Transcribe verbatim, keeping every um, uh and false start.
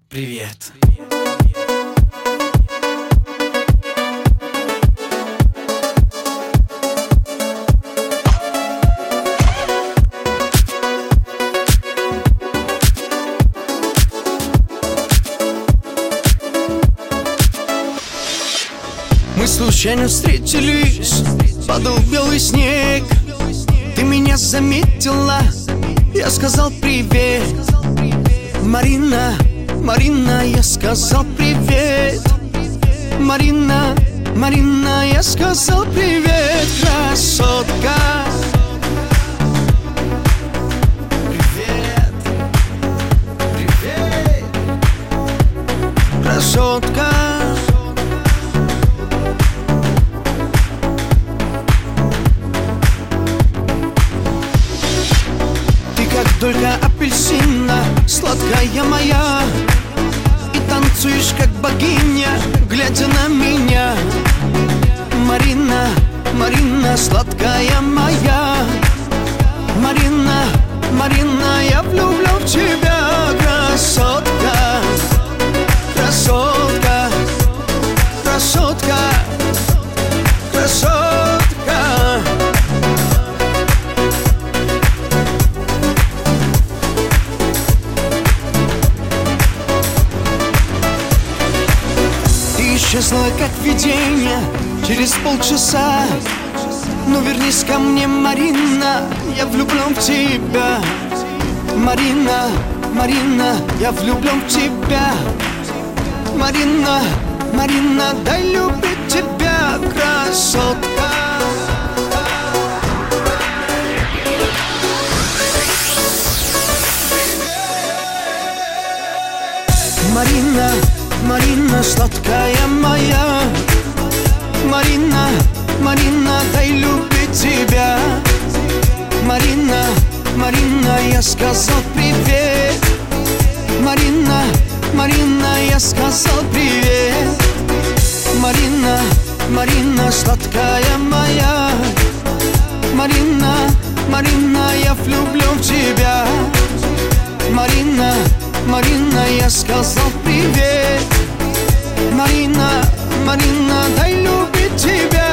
Привет. Мы случайно встретились, падал белый снег. Ты меня заметила, я сказал привет. Марина, Марина, я сказал привет. Марина, Марина, я сказал привет, красотка. Привет, привет, красотка. Только апельсина, сладкая моя, и танцуешь как богиня, глядя на меня. Марина, Марина, сладкая моя. Марина, Марина, я влюблен в тебя, красотка. Красотка, красотка, красотка. Исчезла как видение через полчаса. Ну вернись ко мне, Марина, я влюблен в тебя. Марина, Марина, я влюблен в тебя. Марина, Марина, дай любить тебя, красотка. Марина, Марина, сладкая моя. Марина, Марина, дай любить тебя. Марина, Марина, я сказал привет. Марина, Марина, я сказал привет. Марина, Марина, сладкая моя. Марина, Марина, я влюблен в тебя. Марина, Марина, я сказал привет. Марина, Марина, дай любить тебя.